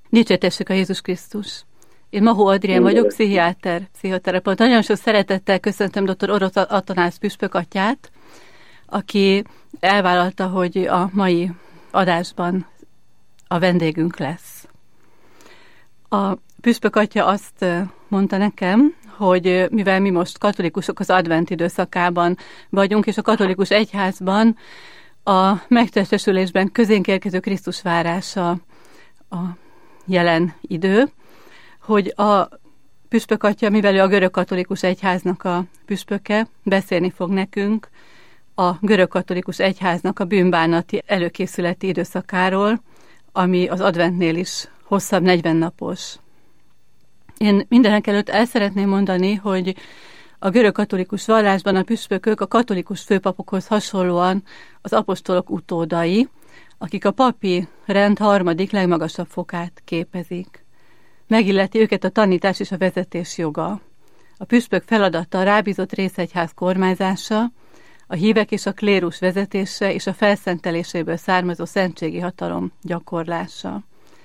Dicsértessük a Jézus Krisztus! Én Mahó Adrián vagyok, pszichiáter, pszichoterapeuta. Nagyon sok szeretettel köszöntöm dr. Orosz Atanász püspök atyát, aki elvállalta, hogy a mai adásban a vendégünk lesz. A püspök atya azt mondta nekem, hogy mivel mi most katolikusok az advent időszakában vagyunk, és a katolikus egyházban a megtestesülésben közénk érkező Krisztus várása a jelen idő, hogy a püspök atya, mivel ő a görögkatolikus egyháznak a püspöke, beszélni fog nekünk a görögkatolikus egyháznak a bűnbánati előkészületi időszakáról, ami az adventnél is hosszabb, 40 napos. Én mindenekelőtt el szeretném mondani, hogy a görögkatolikus vallásban a püspökök a katolikus főpapokhoz hasonlóan az apostolok utódai, akik a papi rend harmadik legmagasabb fokát képezik. Megilleti őket a tanítás és a vezetés joga. A püspök feladata a rábízott részegyház kormányzása, a hívek és a klérus vezetése és a felszenteléséből származó szentségi hatalom gyakorlása.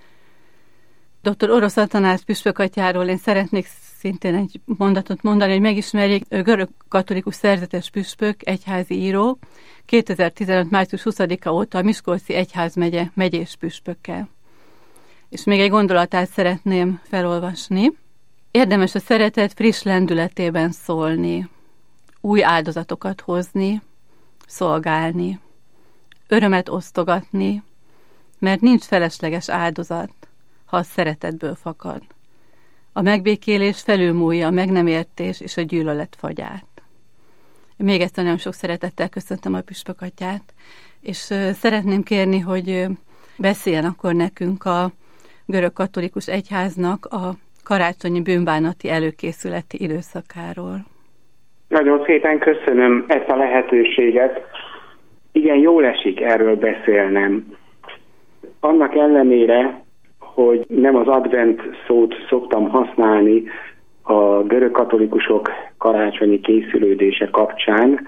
Dr. Orosz Atanász püspök atyáról én szeretnék szintén egy mondatot mondani, hogy megismerjék. Görögkatolikus szerzetes püspök, egyházi író, 2015. március 20-a óta a Miskolci egyházmegye megyés püspöke. És még egy gondolatát szeretném felolvasni. Érdemes a szeretet friss lendületében szólni, új áldozatokat hozni, szolgálni, örömet osztogatni, mert nincs felesleges áldozat, ha a szeretetből fakad. A megbékélés felülmúlja a meg nem értés és a gyűlölet fagyát. Még egyszer nagyon sok szeretettel köszöntöm a püspök atyát, és szeretném kérni, hogy beszéljen akkor nekünk a görögkatolikus egyháznak a karácsonyi bűnbánati előkészületi időszakáról. Nagyon szépen köszönöm ezt a lehetőséget. Igen, jól esik erről beszélnem. Annak ellenére, hogy nem az advent szót szoktam használni a görögkatolikusok karácsonyi készülődése kapcsán,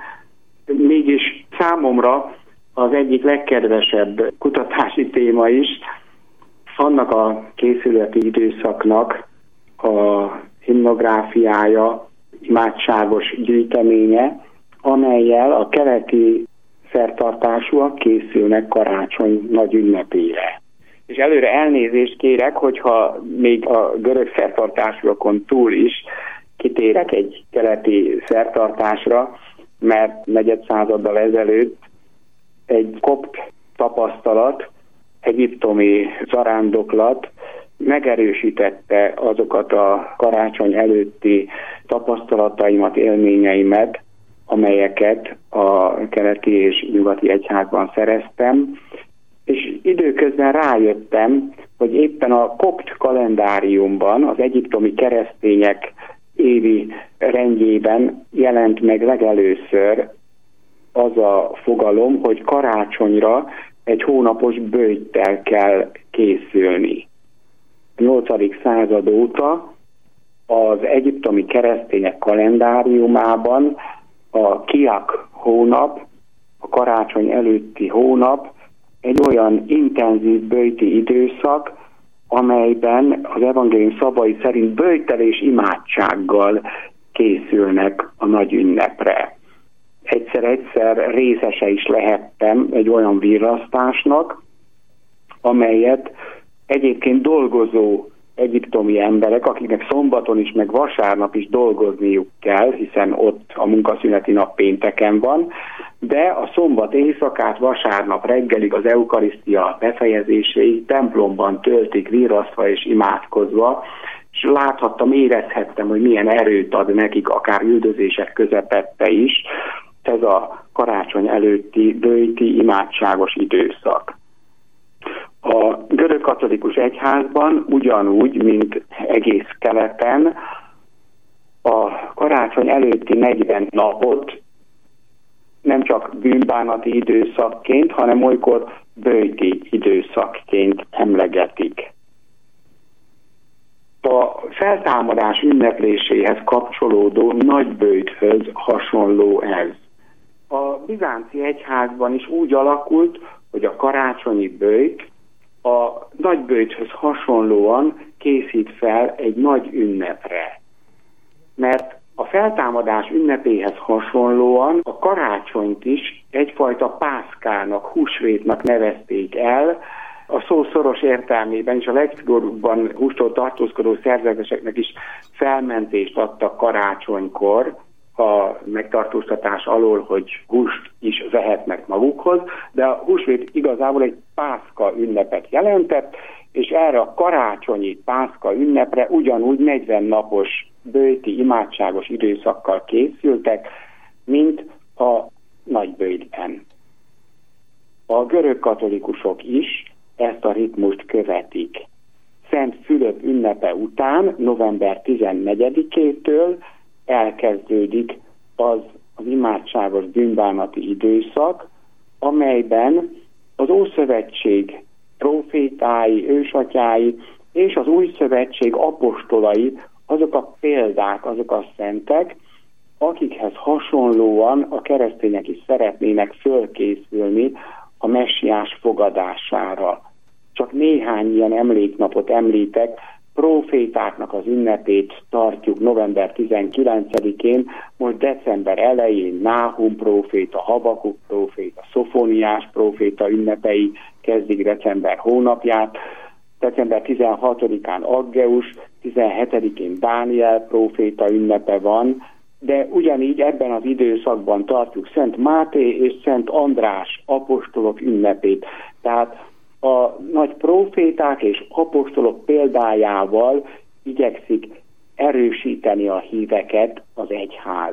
mégis számomra az egyik legkedvesebb kutatási téma is annak a készületi időszaknak a himnográfiája, imádságos gyűjteménye, amellyel a keleti szertartásúak készülnek karácsony nagy ünnepére. És előre elnézést kérek, hogyha még a görög szertartásúakon túl is kitérek egy keleti szertartásra, mert negyed századdal ezelőtt egy kopt tapasztalat, egyiptomi zarándoklat megerősítette azokat a karácsony előtti tapasztalataimat, élményeimet, amelyeket a keleti és nyugati egyházban szereztem, és időközben rájöttem, hogy éppen a kopt kalendáriumban, az egyiptomi keresztények évi rendjében jelent meg legelőször az a fogalom, hogy karácsonyra egy hónapos böjttel kell készülni. A 8. század óta az egyiptomi keresztények kalendáriumában a kiak hónap, a karácsony előtti hónap egy olyan intenzív böjti időszak, amelyben az evangélium szavai szerint böjttel és imádsággal készülnek a nagy ünnepre. Egyszer részese is lehettem egy olyan virrasztásnak, amelyet egyébként dolgozó egyiptomi emberek, akiknek szombaton is, meg vasárnap is dolgozniuk kell, hiszen ott a munkaszüneti nap pénteken van, de a szombat éjszakát vasárnap reggelig az eukarisztia befejezéséig templomban töltik virrasztva és imádkozva, és láthattam, érezhettem, hogy milyen erőt ad nekik, akár üldözések közepette is, ez a karácsony előtti böjti imádságos időszak. A görögkatolikus egyházban ugyanúgy, mint egész keleten, a karácsony előtti 40 napot nem csak bűnbánati időszakként, hanem olykor böjti időszakként emlegetik. A feltámadás ünnepléséhez kapcsolódó nagyböjthöz hasonló ez. A bizánci egyházban is úgy alakult, hogy a karácsonyi böjt a nagyböjthöz hasonlóan készít fel egy nagy ünnepre. Mert a feltámadás ünnepéhez hasonlóan a karácsonyt is egyfajta pászkának, húsvétnak nevezték el, a szó szoros értelmében is a legszigorúbban hústól tartózkodó szerzeteseknek is felmentést adtak karácsonykor a megtartóztatás alól, hogy húst is vehetnek magukhoz, de a húsvét igazából egy pászka ünnepet jelentett, és erre a karácsonyi pászka ünnepre ugyanúgy 40 napos böjti imádságos időszakkal készültek, mint a nagyböjtben. A görög katolikusok is ezt a ritmust követik. Szent Fülöp ünnepe után, november 14-től elkezdődik az imádságos bűnbánati időszak, amelyben az Ószövetség prófétái, ősatyái és az Új Szövetség apostolai azok a példák, azok a szentek, akikhez hasonlóan a keresztények is szeretnének fölkészülni a messiás fogadására. Csak néhány ilyen emléknapot említek, prófétáknak az ünnepét tartjuk november 19-én, most december elején Náhum próféta, Habakuk próféta, Szofóniás próféta ünnepei kezdik december hónapját, december 16-án Aggeus, 17-én Dániel próféta ünnepe van, de ugyanígy ebben az időszakban tartjuk Szent Máté és Szent András apostolok ünnepét. Tehát a nagy próféták és apostolok példájával igyekszik erősíteni a híveket az egyház.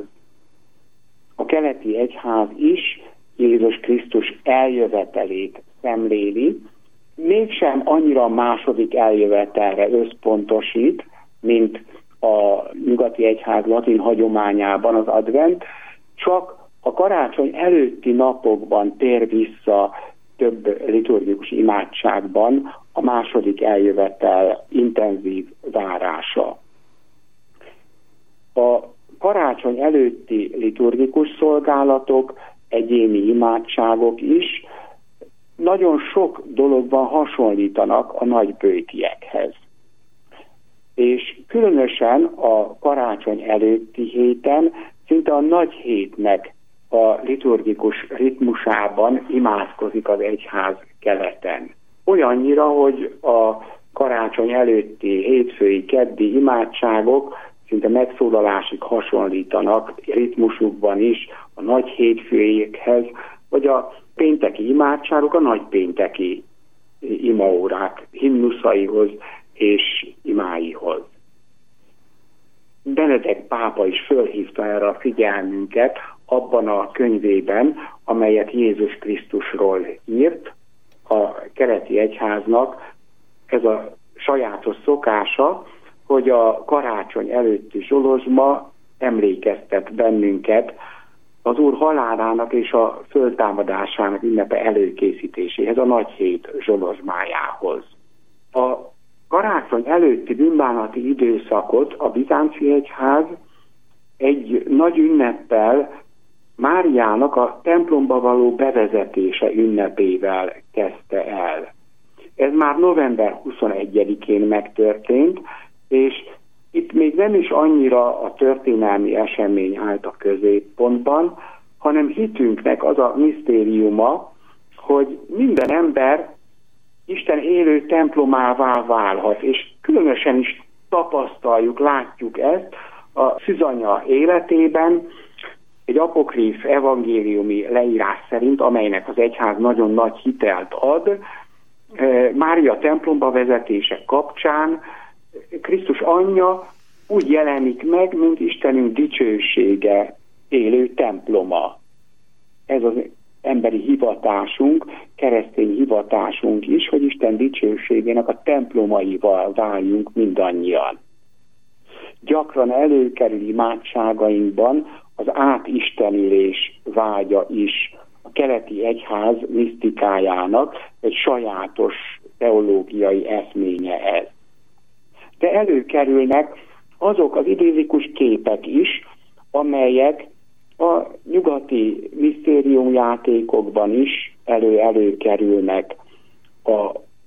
A keleti egyház is Jézus Krisztus eljövetelét szemléli, mégsem annyira a második eljövetelre összpontosít, mint a nyugati egyház latin hagyományában az advent, csak a karácsony előtti napokban tér vissza több liturgikus imádságban a második eljövetel intenzív várása. A karácsony előtti liturgikus szolgálatok, egyéni imádságok is nagyon sok dologban hasonlítanak a nagyböjtiekhez. És különösen a karácsony előtti héten szinte a nagy hétnek a liturgikus ritmusában imádkozik az egyház keleten. Olyannyira, hogy a karácsony előtti hétfői, keddi imádságok szinte megszólalásig hasonlítanak ritmusukban is a nagy hétfőiekhez, vagy a pénteki imádságok a nagypénteki imaórák himnuszaihoz és imáihoz. Benedek pápa is fölhívta erre a figyelmünket abban a könyvében, amelyet Jézus Krisztusról írt. A keleti egyháznak ez a sajátos szokása, hogy a karácsony előtti zsolozsma emlékeztet bennünket az Úr halálának és a föltámadásának ünnepe előkészítéséhez, a nagy hét zsolozsmájához. A karácsony előtti bűnbánati időszakot a bizánci egyház egy nagy ünneppel, Máriának a templomba való bevezetése ünnepével kezdte el. Ez már november 21-én megtörtént, és itt még nem is annyira a történelmi esemény állt a középpontban, hanem hitünknek az a misztériuma, hogy minden ember Isten élő templomává válhat, és különösen is tapasztaljuk, látjuk ezt a szűzanya életében, egy apokríf evangéliumi leírás szerint, amelynek az egyház nagyon nagy hitelt ad, Mária templomba vezetése kapcsán Krisztus anyja úgy jelenik meg, mint Istenünk dicsősége élő temploma. Ez az emberi hivatásunk, keresztény hivatásunk is, hogy Isten dicsőségének a templomaival váljunk mindannyian. Gyakran előkerül imádságainkban az átistenülés vágya is, a keleti egyház misztikájának egy sajátos teológiai eszménye ez. De előkerülnek azok az idillikus képek is, amelyek a nyugati misztériumjátékokban is előkerülnek. A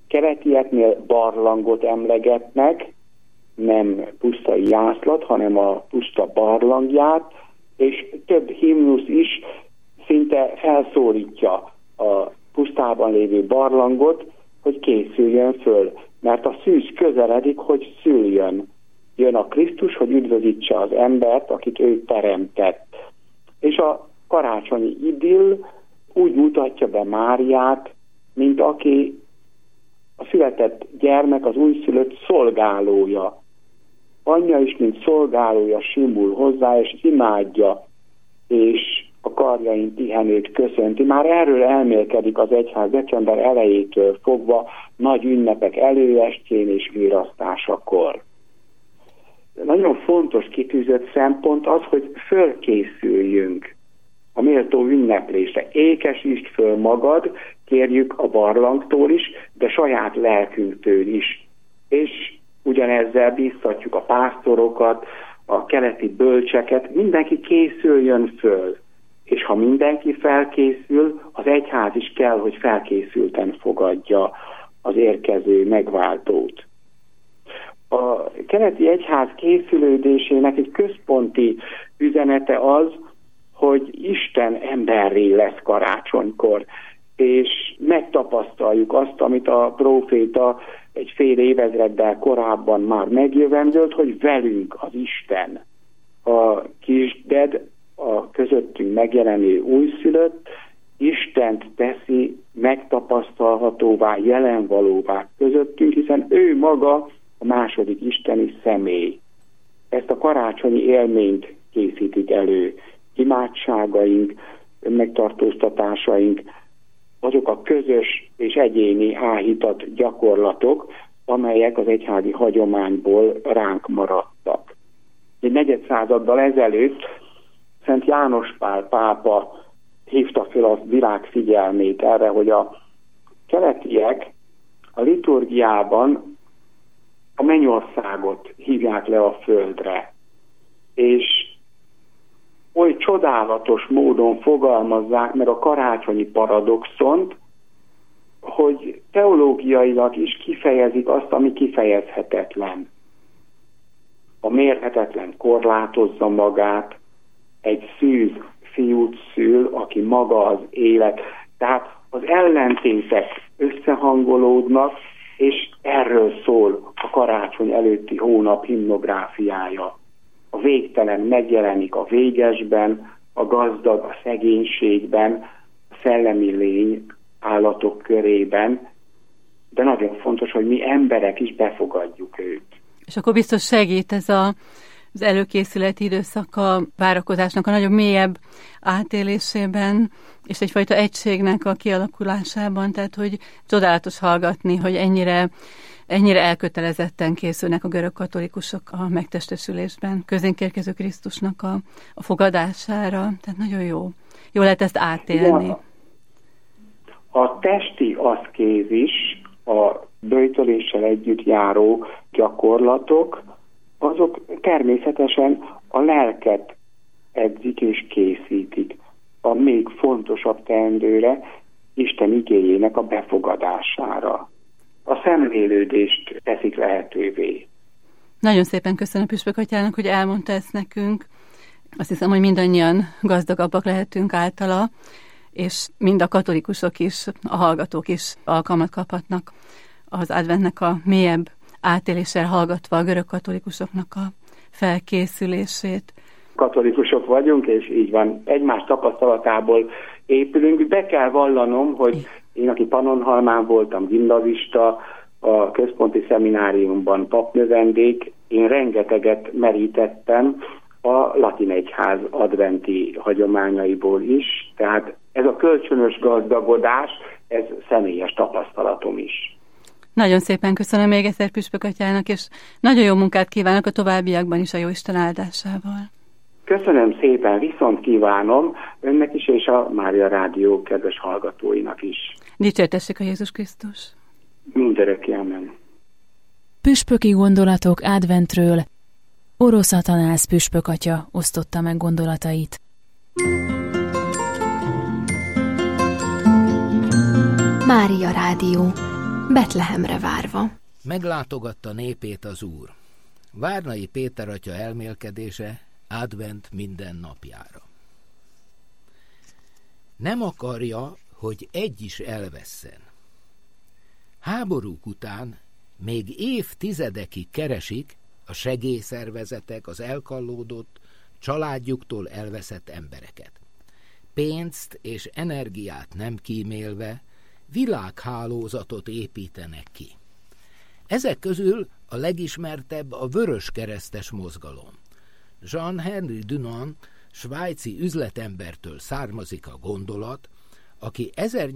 keletieknél barlangot emlegetnek, nem puszta jászlat, hanem a puszta barlangját, és több himnusz is szinte felszólítja a pusztában lévő barlangot, hogy készüljön föl, mert a szűz közeledik, hogy szüljön. Jön a Krisztus, hogy üdvözítse az embert, akit ő teremtett. És a karácsonyi idill úgy mutatja be Máriát, mint aki a született gyermek, az újszülött szolgálója. Anyja is, mint szolgálója simul hozzá, és imádja, és a karjain pihenőt köszönti. Már erről elmélkedik az egyház december elejétől fogva, nagy ünnepek előestjén és virasztásakor. Nagyon fontos kitűzött szempont az, hogy fölkészüljünk a méltó ünneplésre. Ékesítsd föl magad, kérjük a barlangtól is, de saját lelkünktől is. És ugyanezzel bíztatjuk a pásztorokat, a keleti bölcseket, mindenki készüljön föl. És ha mindenki felkészül, az egyház is kell, hogy felkészülten fogadja az érkező megváltót. A keleti egyház készülődésének egy központi üzenete az, hogy Isten emberré lesz karácsonykor, és megtapasztaljuk azt, amit a próféta egy fél évezreddel korábban már megjövendölt, hogy velünk az Isten. A kisded, a közöttünk megjelenő újszülött, Istent teszi megtapasztalhatóvá, jelenvalóvá közöttünk, hiszen ő maga a második isteni személy. Ezt a karácsonyi élményt készítik elő. Imádságaink, megtartóztatásaink, azok a közös és egyéni áhítat gyakorlatok, amelyek az egyházi hagyományból ránk maradtak. Egy negyedszázaddal ezelőtt Szent János Pál pápa hívta fel a világ figyelmét erre, hogy a keletiek a liturgiában a mennyországot hívják le a földre, és oly csodálatos módon fogalmazzák meg a karácsonyi paradoxont, hogy teológiailag is kifejezik azt, ami kifejezhetetlen. A mérhetetlen korlátozza magát, egy szűz fiút szül, aki maga az élet. Tehát az ellentétek összehangolódnak, és erről szól a karácsony előtti hónap himnográfiája. A végtelen megjelenik a végesben, a gazdag a szegénységben, a szellemi lény állatok körében, de nagyon fontos, hogy mi emberek is befogadjuk őt. És akkor biztos segít ez az előkészületi időszak a várakozásnak a nagyobb, mélyebb átélésében, és egyfajta egységnek a kialakulásában, tehát hogy csodálatos hallgatni, hogy ennyire elkötelezetten készülnek a görög katolikusok a megtestesülésben, közénk érkező Krisztusnak a fogadására, tehát nagyon jó. Jó lehet ezt átélni. Ja. A testi aszkézis, a böjtöléssel együtt járó gyakorlatok, azok természetesen a lelket edzik és készítik a még fontosabb teendőre, Isten igéjének a befogadására. A szemlélődést teszik lehetővé. Nagyon szépen köszönöm Püspök atyának, hogy elmondta ezt nekünk. Azt hiszem, hogy mindannyian gazdagabbak lehetünk általa, és mind a katolikusok is, a hallgatók is alkalmat kaphatnak az adventnek a mélyebb átéléssel hallgatva a görög katolikusoknak a felkészülését. Katolikusok vagyunk, és így van, egymás tapasztalatából épülünk. Be kell vallanom, hogy én, aki Pannonhalmán voltam gimnazista, a központi szemináriumban papnövendék, én rengeteget merítettem a latin egyház adventi hagyományaiból is, tehát ez a kölcsönös gazdagodás, ez személyes tapasztalatom is. Nagyon szépen köszönöm még egyszer Püspök atyának, és nagyon jó munkát kívánok a továbbiakban is a Jóisten áldásával. Köszönöm szépen, viszont kívánom önnek is, és a Mária Rádió kedves hallgatóinak is. Dicsértessék a Jézus Krisztus! Mindörökké, amen. Püspöki gondolatok adventről. Orosz Atanász püspök atya osztotta meg gondolatait. Mária Rádió. Betlehemre várva. Meglátogatta népét az Úr. Várnai Péter atya elmélkedése advent minden napjára. Nem akarja, hogy egy is elvesszen. Háborúk után még évtizedekig keresik a segélyszervezetek az elkallódott, családjuktól elveszett embereket. Pénzt és energiát nem kímélve világhálózatot építenek ki. Ezek közül a legismertebb a vöröskeresztes mozgalom. Jean-Henri Dunant, svájci üzletembertől származik a gondolat, aki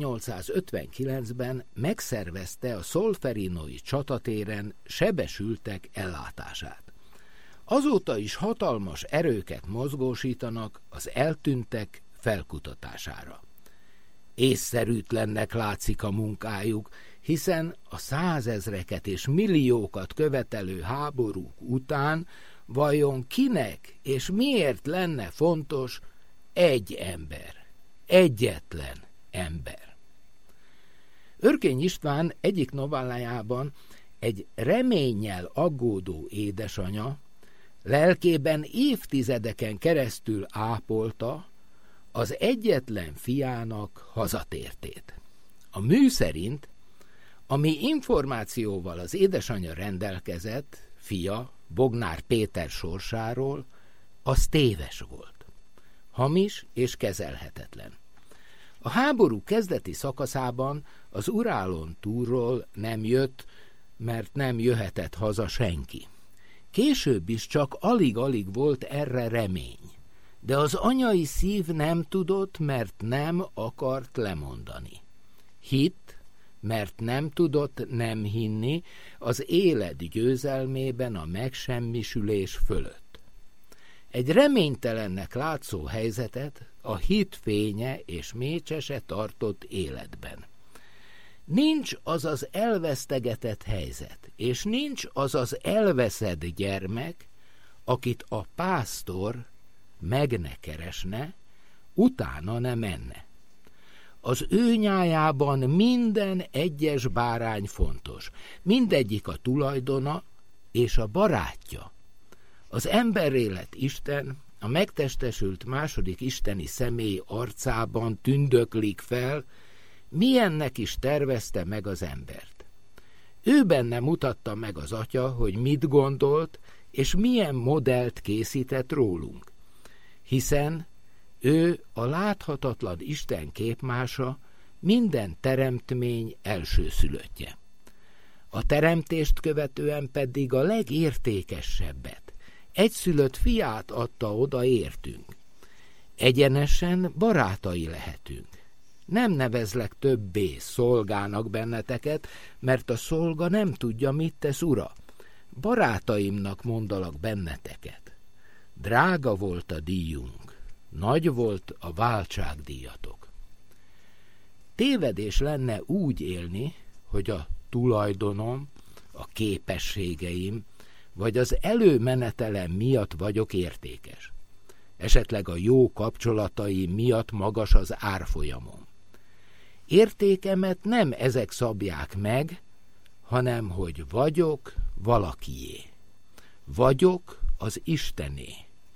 1859-ben megszervezte a szolferinoi csatatéren sebesültek ellátását. Azóta is hatalmas erőket mozgósítanak az eltűntek felkutatására. Észszerűtlennek látszik a munkájuk, hiszen a százezreket és milliókat követelő háborúk után vajon kinek és miért lenne fontos egy ember, egyetlen ember? Örkény István egyik novellájában egy reménnyel aggódó édesanya lelkében évtizedeken keresztül ápolta az egyetlen fiának hazatértét. A mű szerint, ami információval az édesanyja rendelkezett, fia, Bognár Péter sorsáról, az téves volt. Hamis és kezelhetetlen. A háború kezdeti szakaszában az Urálon túlról nem jött, mert nem jöhetett haza senki. Később is csak alig-alig volt erre remény, de az anyai szív nem tudott, mert nem akart lemondani. Hitt, mert nem tudott nem hinni az élet győzelmében a megsemmisülés fölött. Egy reménytelennek látszó helyzetet a hit fénye és mécsese tartott életben. Nincs az az elvesztegetett helyzet, és nincs az az elveszett gyermek, akit a pásztor meg ne keresne, utána ne menne. Az ő nyájában minden egyes bárány fontos, mindegyik a tulajdona és a barátja. Az emberélet Isten a megtestesült második isteni személy arcában tündöklik fel, milyennek is tervezte meg az embert. Ő benne mutatta meg az Atya, hogy mit gondolt, és milyen modellt készített rólunk, hiszen ő a láthatatlan Isten képmása, minden teremtmény elsőszülöttje. A teremtést követően pedig a legértékesebbet, egyszülött fiát adta oda értünk. Egyenesen barátai lehetünk. Nem nevezlek többé szolgának benneteket, mert a szolga nem tudja, mit tesz ura. Barátaimnak mondalak benneteket. Drága volt a díjunk, nagy volt a váltságdíjatok. Tévedés lenne úgy élni, hogy a tulajdonom, a képességeim, vagy az előmenetelem miatt vagyok értékes. Esetleg a jó kapcsolataim miatt magas az árfolyamom. Értékemet nem ezek szabják meg, hanem hogy vagyok valakié. Vagyok az Istené.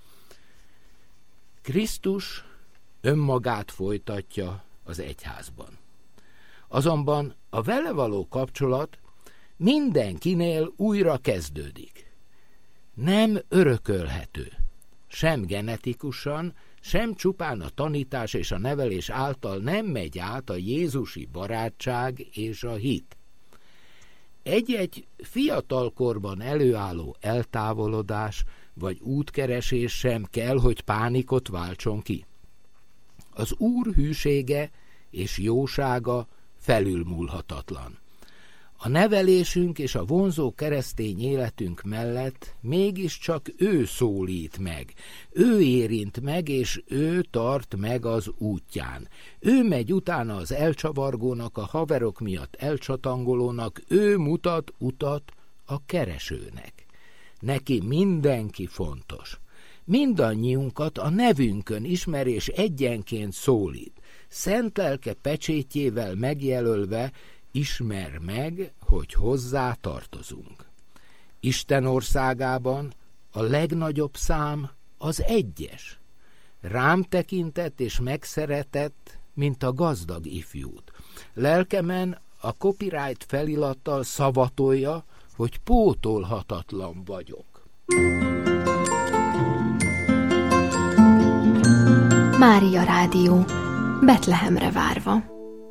Krisztus önmagát folytatja az egyházban. Azonban a vele való kapcsolat mindenkinél újra kezdődik. Nem örökölhető, sem genetikusan, sem csupán a tanítás és a nevelés által nem megy át a jézusi barátság és a hit. Egy-egy fiatalkorban előálló eltávolodás vagy útkeresés sem kell, hogy pánikot váltson ki. Az Úr hűsége és jósága felülmúlhatatlan. A nevelésünk és a vonzó keresztény életünk mellett mégiscsak ő szólít meg, ő érint meg, és ő tart meg az útján. Ő megy utána az elcsavargónak, a haverok miatt elcsatangolónak, ő mutat utat a keresőnek. Neki mindenki fontos. Mindannyiunkat a nevünkön ismer és egyenként szólít. Szent lelke pecsétjével megjelölve, ismer meg, hogy hozzá tartozunk. Isten országában a legnagyobb szám az 1-es. Rám tekintett és megszeretett, mint a gazdag ifjút. Lelkemen a copyright felirattal szavatolja, hogy pótolhatatlan vagyok. Mária Rádió, Betlehemre várva.